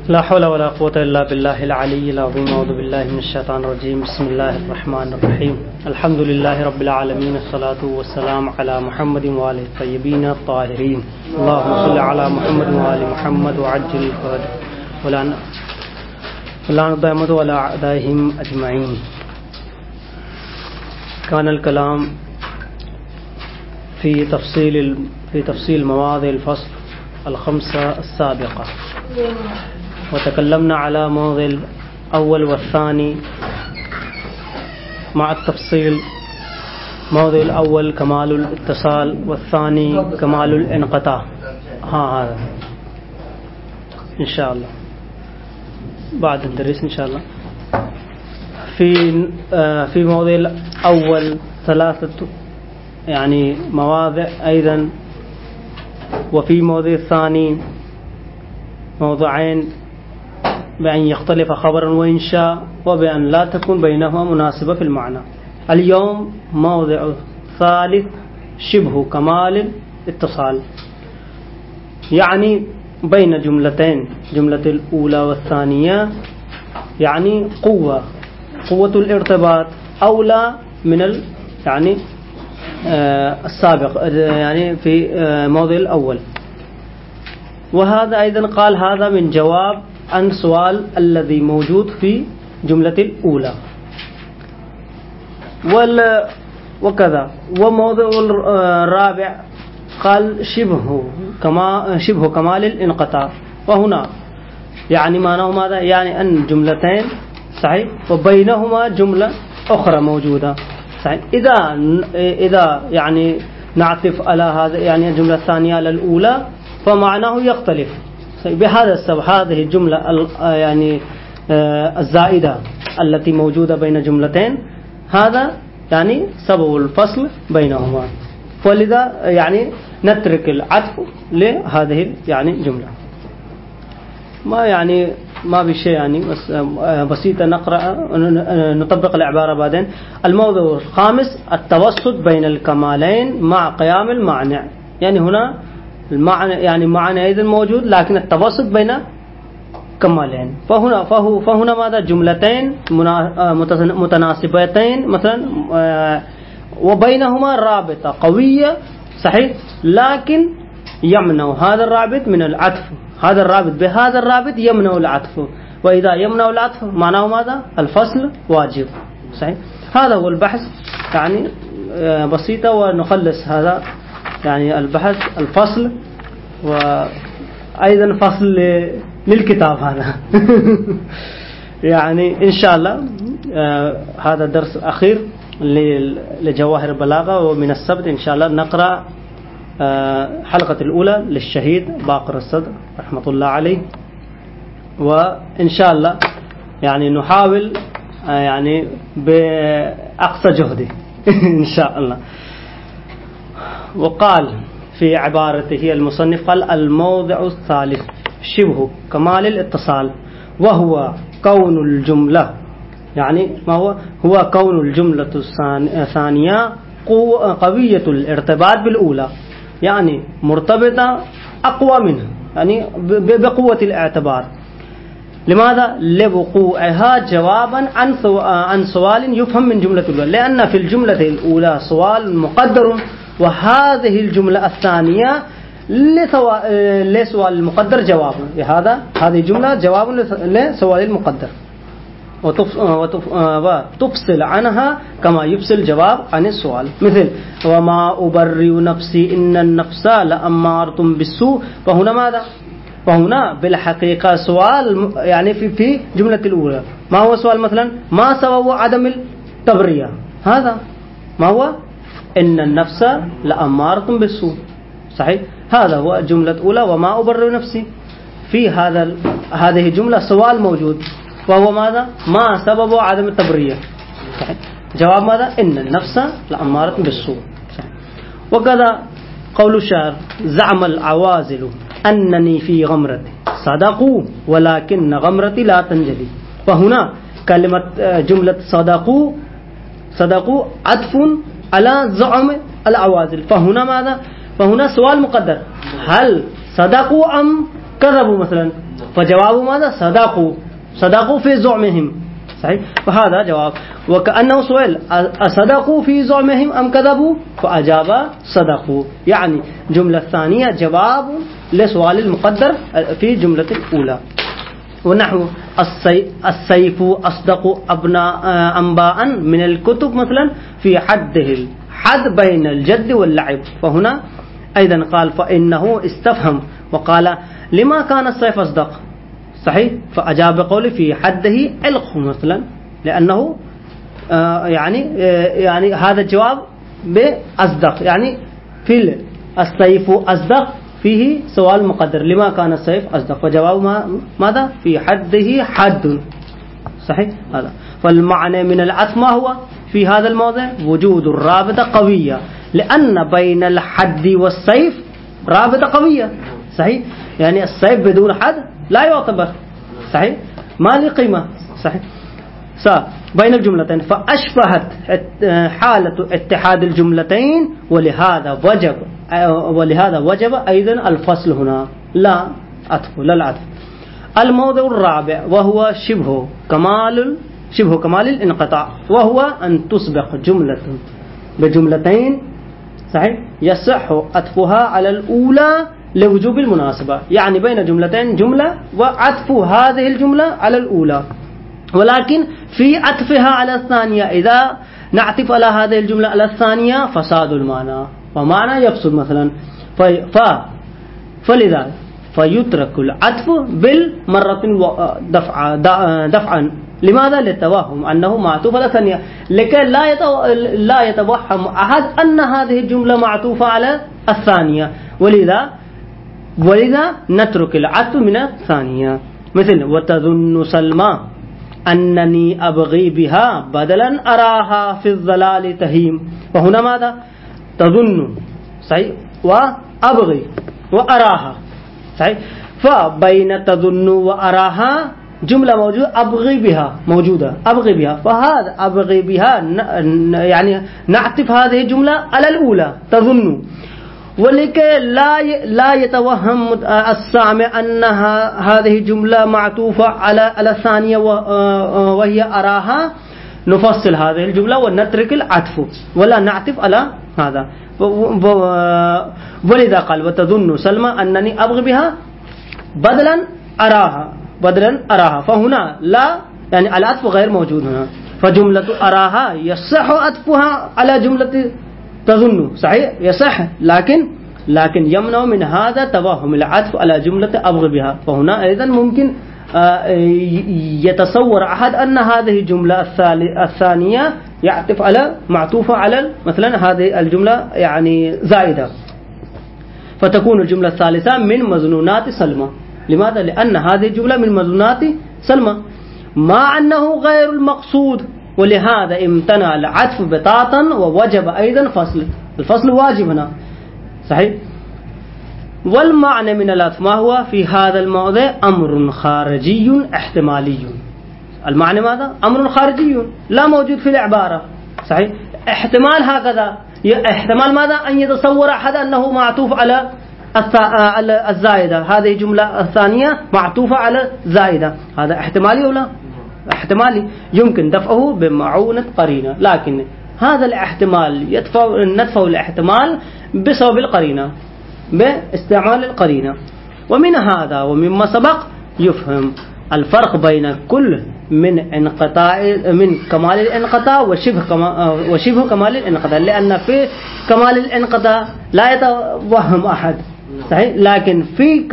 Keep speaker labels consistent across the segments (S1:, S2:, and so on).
S1: لا حول ولا قوة إلا بالله العلي العظيم. أعوذ بالله من الشيطان الرجيم. بسم الله الرحمن الرحيم. الحمد لله رب العالمين. الصلاة والسلام على محمد وآله الطيبين الطاهرين. اللهم صل على محمد وآل محمد وعجل الفرج ولا ضيمة ولا أعدائهم أجمعين. كان الكلام في تفصيل مواضع الفصل الخمسة السابقة، وتكلمنا على موضع الأول والثاني مع التفصيل. موضع الأول كمال الاتصال، والثاني كمال الانقطاع. هذا إن شاء الله بعد الدرس إن شاء الله. في موضع الأول ثلاثة مواضع أيضا، وفي موضع الثاني موضوعين: بأن يختلف خبرا وإنشاء، وبأن لا تكون بينهما مناسبة في المعنى. اليوم موضع ثالث شبه كمال الاتصال، يعني بين جملتين، جملة الأولى والثانية، يعني قوة الارتباط أولى من السابق، في موضع الأول. وهذا أيضا قال هذا من جواب عن سؤال الذي موجود في جملة الأولى. وكذا. وموضع الرابع قال شبه كمال الانقطاع. وهنا معناه ماذا؟ أن جملتين صحيح وبينهما جملة أخرى موجودة صحيح. إذا نعطف على هذا الجملة الثانية على الأولى فمعناه يختلف. بهذا السبب هذه الجملة الزائدة التي موجودة بين جملتين، هذا سبب الفصل بينهما. ولذا نترك العطف لهذه الجملة. ما بشيء بس بسيطة. نقرأ نطبق العبارة بعدين. الموضوع الخامس التوسط بين الكمالين مع قيام المعنى. هنا المعنى معنى أيضا موجود، لكن التوسط بين كمالين. فهنا ماذا؟ جملتين متناسبتين مثلا، وبينهما رابطة قوية صحيح، لكن يمنع هذا الرابط من العطف. هذا الرابط بهذا الرابط يمنع العطف، وإذا يمنع العطف معناه ماذا؟ الفصل واجب صحيح. هذا هو البحث بسيطة، ونخلص هذا البحث الفصل، وأيضا فصل للكتاب هذا. إن شاء الله هذا درس أخير لجواهر البلاغة. ومن السبت إن شاء الله نقرأ حلقة الأولى للشهيد باقر الصدر رحمة الله عليه. وإن شاء الله نحاول بأقصى جهدي إن شاء الله. وقال في عبارته المصنف قال الموضع الثالث شبه كمال الاتصال، وهو كون الجملة ما هو كون الجملة الثانية قوية الارتباط بالأولى، مرتبطة أقوى منها، بقوة الاعتبار. لماذا؟ لوقوعها جوابا عن سؤال يفهم من جملة الأولى، لأن في الجملة الأولى سؤال مقدر، وهذه الجملة الثانية لسؤال المقدر جواب. هذه الجملة جواب لسؤال المقدر، وتفصل عنها كما يفصل جواب عن السؤال. مثل وما أبرئ نفسي إن النفس لأمارة بالسوء. فهنا ماذا؟ فهنا بالحقيقة سؤال في جملة الأولى. ما هو سؤال؟ مثلا ما سبب عدم التبرية؟ هذا ما هو؟ إن النفس لأمارة بالسوء صحيح. هذا هو الجملة الأولى، وما أبرئ نفسي. في هذه الجملة سؤال موجود، وهو ماذا؟ ما سبب عدم التبرية صحيح. جواب ماذا؟ إن النفس لأمارة بالسوء صحيح. وكذا قول الشاعر زعم العوازل أنني في غمرتي صدقوا ولكن غمرتي لا تنجلي. فهنا كلمة جملة صدقوا عطف على زعم العوازل. فهنا ماذا؟ فهنا سؤال مقدر، هل صدقوا أم كذبوا مثلا؟ فجواب ماذا؟ صدقوا في زعمهم. صحيح. فهذا جواب. وكأنه سؤال أصدقوا في زعمهم أم كذبوا؟ فأجاب صدقوا. يعني جملة الثانية جواب لسؤال المقدر في جملة الأولى. ونحو السيف أصدق أنباء من الكتب مثلا في حده الحد بين الجد واللعب. فهنا أيضا قال فإنه استفهم وقال لما كان السيف أصدق؟ صحيح. فأجاب قولي في حده علقه مثلا، لأنه يعني هذا الجواب بأصدق، يعني في السيف أصدق فيه سؤال مقدر لما كان السيف أصدق، فجواب ماذا؟ في حده حد. صحيح. هذا. فالمعنى من العطف ما هو في هذا الموضع؟ وجود الرابطة قوية، لأن بين الحد والسيف رابطة قوية. صحيح. يعني السيف بدون حد لا يعتبر. صحيح. ما له قيمة. صحيح. بين الجملتين فأشبهت حالة اتحاد الجملتين، ولهذا وجب أيضا الفصل هنا لا العطف. الموضوع الرابع وهو شبه كمال الانقطاع، وهو أن تسبق جملة بجملتين صحيح يصح عطفها على الأولى لوجوب المناسبة. يعني بين جملتين جملة وعطف هذه الجملة على الأولى، ولكن في عطفها على الثانية إذا نعطف على هذه الجملة على الثانية فساد المعنى ومعنى يفسد مثلا. فلذا فيترك العطف بالمرة دفعا. لماذا؟ للتوهم أنه معطوف على الثانية، لكي لا يتوهم أحد أن هذه الجملة معطوفة على الثانية، ولذا نترك العطف من الثانية. مثل وتظن سلمى أنني أبغي بها بدلا أراها في الظلال تهيم. وهنا ماذا؟ تظن صحيح وأبغي وأراها. صحيح. فبين تظن وأراها جملة موجودة، أبغي بها موجودة، أبغي بها، فهذا أبغي بها يعني نعطف هذه الجملة على الأولى تظن، ولكي لا يتوهم السامع أن هذه الجملة معطوفة على الثانية وهي أراها، نفصل هذه الجملة ونترك العطف ولا نعطف على هذا. ولذا قال وتظن سلمى أنني أبغي بها بدلا أراها. فهنا لا يعني العطف غير موجود هنا، فجملة أراها يصح عطفها على جملة تظن. صحيح يصح، لكن يمنع من هذا توهم العطف على جملة أبغي بها. فهنا أيضا ممكن يتصور أحد أن هذه الجملة الثانية يعطف على معطوفة على مثلا هذه الجملة يعني زائدة، فتكون الجملة الثالثة من مظنونات سلمى. لماذا؟ لأن هذه الجملة من مظنونات سلمى مع أنه غير المقصود، ولهذا امتنع العطف بتاتا ووجب أيضا الفصل واجب هنا. صحيح. والمعنى من العطف ما هو في هذا الموضع؟ أمر خارجي احتمالي. المعنى ماذا؟ أمر خارجي لا موجود في العبارة. صحيح. احتمال هكذا، احتمال ماذا؟ أن يتصور أحد أنه معطوف على الزائدة، هذه جملة الثانية معطوفة على زائدة، هذا احتمالي ولا احتمالي يمكن دفعه بمعونة قرينة، لكن هذا الاحتمال ندفع الاحتمال بسبب القرينة باستعمال القرينة. ومن هذا ومما سبق يفهم الفرق بين كل من كمال الانقطاع وشبه كمال الانقطاع، لأن في كمال الانقطاع لا يتوهم أحد. صحيح. لكن في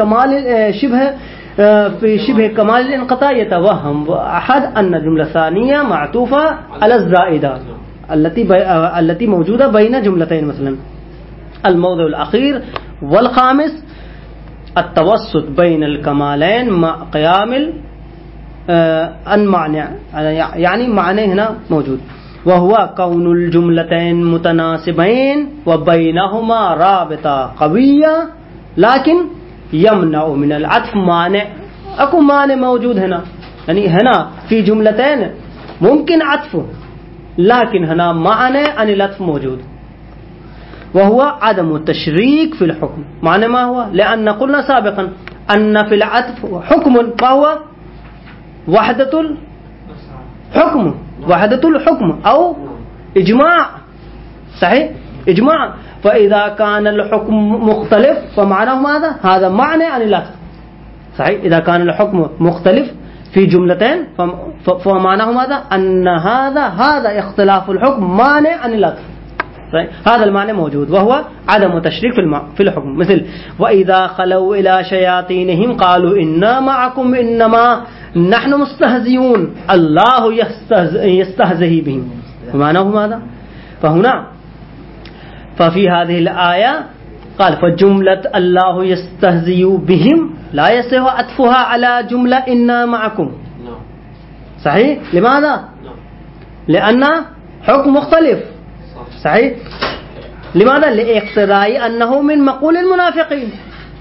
S1: شبه كمال الانقطاع يتوهم أحد أن الجملة الثانية معطوفة على الزائدة التي موجودة بين جملتين مثلا. الموضوع الأخير والخامس التوسط بين الكمالين مع قيام المعنى، يعني معنى هنا موجود، وهو كون الجملتين متناسبين وبينهما رابطة قوية، لكن يمنع من العطف مانع. أكو مانع موجود هنا، يعني هنا في جملتين ممكن عطفه، لكن هنا معنى أن العطف موجود، وهو عدم التشريك في الحكم. معنى ما هو؟ لأن قلنا سابقا أن في العطف حكم، فهو وحدة الحكم، وحدة الحكم أو إجماع. صحيح؟ إجماع. فإذا كان الحكم مختلف فمعناه ماذا؟ هذا معنى عن العطف. صحيح؟ إذا كان الحكم مختلف في جملتين فمعناه ماذا؟ أن هذا اختلاف الحكم مانع عن العطف. هذا المعنى موجود، وهو عدم التشريك في الحكم. مثل وإذا خلوا إلى شياطينهم قالوا إنا معكم إنما نحن مستهزئون الله يستهزئ بهم، ومعناه ماذا؟ فهنا ففي هذه الآية قال فجملة الله يستهزئ بهم لا يصح عطفها على جملة إنا معكم. صحيح؟ لماذا؟ لأن حكم مختلف. صحيح؟ لماذا؟ لاقتضاء أنه من مقول المنافقين.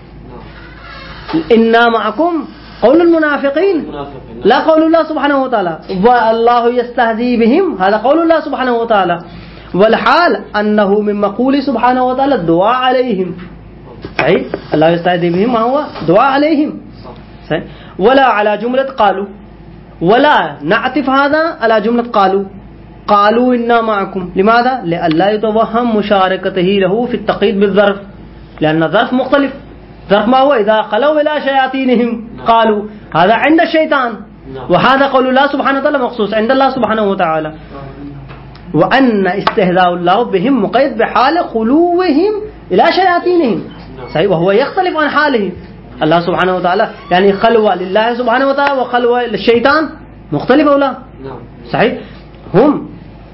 S1: إنا معكم قول المنافقين لا قول الله سبحانه وتعالى، والله يستهزئ بهم هذا قول الله سبحانه وتعالى، والحال أنه من مقول سبحانه وتعالى الدعاء عليهم. صحيح؟ الله يستهزئ بهم ما هو دعاء عليهم. صحيح؟ ولا على جملة قالوا، ولا نعطف هذا على جملة قالوا إنا معكم. لماذا؟ لئلا يتوهم مشاركته له في التقييد بالظرف، لأن الظرف مختلف. ظرف ما هو؟ إذا خلوا إلى شياطينهم قالوا، هذا عند الشيطان، وهذا قول الله سبحانه وتعالى مخصوص عند الله سبحانه وتعالى. وأن استهزاء الله بهم مقيد بحال خلوهم إلى شياطينهم. صحيح؟ وهو يختلف عن حاله. الله سبحانه وتعالى يعني خلوة لله سبحانه وتعالى وخلوة للشيطان مختلفة ولا؟ صحيح؟ هم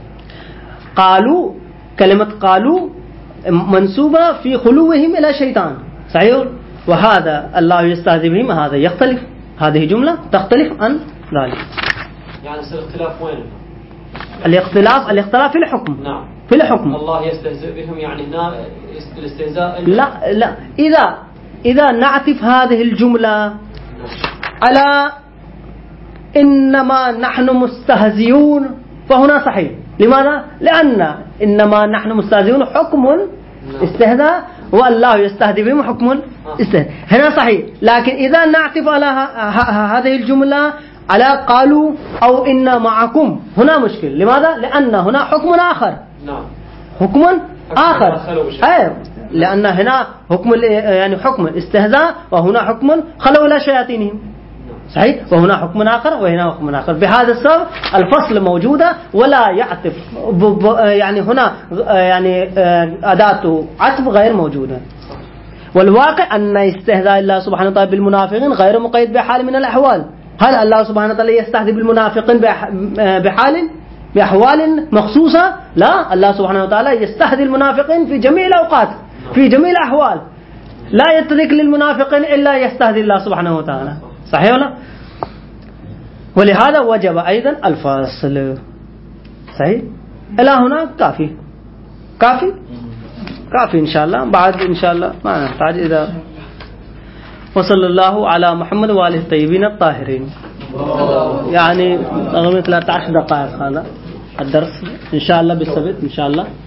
S1: قالوا، كلمة قالوا منسوبة في خلوهم إلى شيطان. صحيح؟ وهذا الله يستهزئ بهم هذا يختلف، هذه جملة تختلف عن ذلك.
S2: يعني الاختلاف وين؟
S1: الاختلاف في الحكم.
S2: نعم.
S1: في الحكم.
S2: الله يستهزئ بهم يعني هنا الاستهزاء.
S1: لا إذا نعطف هذه الجملة على إنما نحن مستهزئون فهنا صحيح. لماذا؟ لأن إنما نحن مستهزئون حكم استهزاء، والله يستهزئ بهم حكم استهزاء، هنا صحيح. لكن إذا نعطف على هذه الجملة على قالوا أو إن معكم هنا مشكل. لماذا؟ لأن هنا حكم آخر. حكم آخر. لأن هنا حكم يعني حكم استهزاء، وهنا حكم خلوا إلى شياطينهم. صحيح؟ وهنا حكم آخر وهنا حكم آخر. بهذا السبب الفصل موجودة ولا يعطف، يعني هنا يعني أداة عطف غير موجودة. والواقع أن استهزاء الله سبحانه وتعالى بالمنافقين غير مقيد بحال من الأحوال. هل الله سبحانه وتعالى يستهزئ بالمنافقين بأحوال مخصوصة؟ لا، الله سبحانه وتعالى يستهزئ المنافقين في جميع الأوقات في جميع الأحوال، لا يترك للمنافقين إلا يستهزئ الله سبحانه وتعالى. صحيح ولا؟ ولهذا وجب أيضا الفصل. صحيح؟ إلى هنا كافي إن شاء الله. بعد إن شاء الله ما نحتاج إذا وصلى الله على محمد وآله الطيبين الطاهرين. يعني تقريبا 13 دقائق هذا الدرس إن شاء الله بالسبت إن شاء الله.